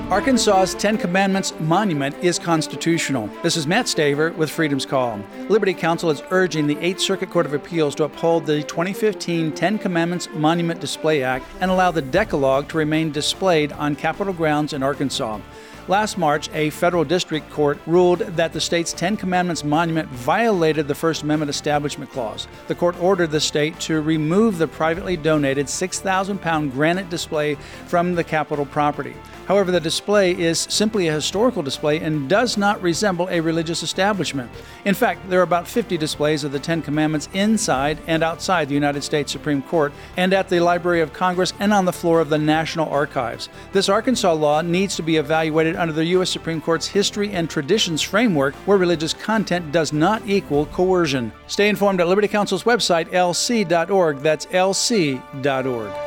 Arkansas's Ten Commandments Monument is constitutional. This is Matt Staver with Freedom's Call. Liberty Counsel is urging the 8th Circuit Court of Appeals to uphold the 2015 Ten Commandments Monument Display Act and allow the Decalogue to remain displayed on Capitol grounds in Arkansas. Last March, a federal district court ruled that the state's Ten Commandments monument violated the First Amendment Establishment Clause. The court ordered the state to remove the privately donated 6,000-pound granite display from the Capitol property. However, the display is simply a historical display and does not resemble a religious establishment. In fact, there are about 50 displays of the Ten Commandments inside and outside the United States Supreme Court and at the Library of Congress and on the floor of the National Archives. This Arkansas law needs to be evaluated under the U.S. Supreme Court's History and Traditions framework, where religious content does not equal coercion. Stay informed at Liberty Counsel's website, lc.org. That's lc.org.